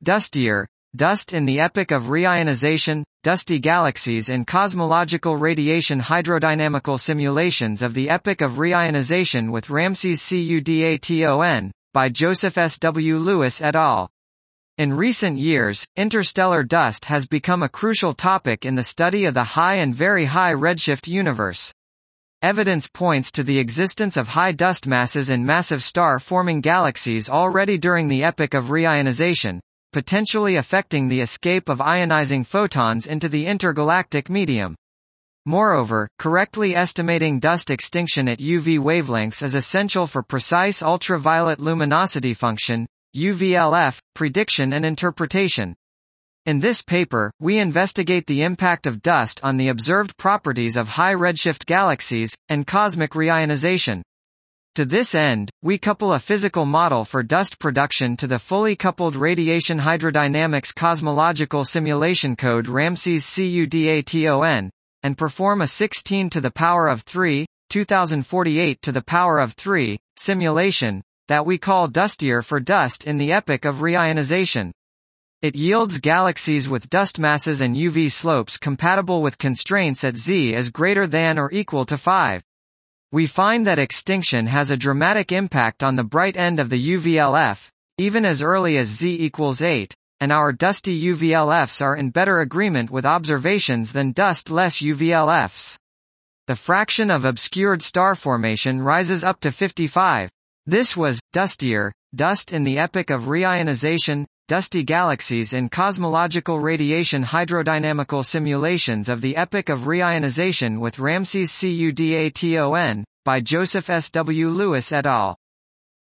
Dustier, Dust in the Epoch of Reionization, Dusty Galaxies in Cosmological Radiation Hydrodynamical Simulations of the Epoch of Reionization with Ramses Cudaton, by Joseph S. W. Lewis et al. In recent years, interstellar dust has become a crucial topic in the study of the high and very high redshift universe. Evidence points to the existence of high dust masses in massive star-forming galaxies already during the epoch of reionization, potentially affecting the escape of ionizing photons into the intergalactic medium. Moreover, correctly estimating dust extinction at UV wavelengths is essential for precise ultraviolet luminosity function, UVLF, prediction and interpretation. In this paper, we investigate the impact of dust on the observed properties of high redshift galaxies, and cosmic reionization. To this end, we couple a physical model for dust production to the fully coupled radiation hydrodynamics cosmological simulation code Ramses Cudaton, and perform a 16 to the power of 3, 2048 to the power of 3, simulation, that we call Dustier for dust in the epoch of reionization. It yields galaxies with dust masses and UV slopes compatible with constraints at Z is greater than or equal to 5. We find that extinction has a dramatic impact on the bright end of the UVLF, even as early as Z equals 8, and our dusty UVLFs are in better agreement with observations than dust-less UVLFs. The fraction of obscured star formation rises up to 55. This was Dustier, Dust in the Epoch of Reionization, Dusty Galaxies in Cosmological Radiation Hydrodynamical Simulations of the Epoch of Reionization with Ramses Cudaton, by Joseph S. W. Lewis et al.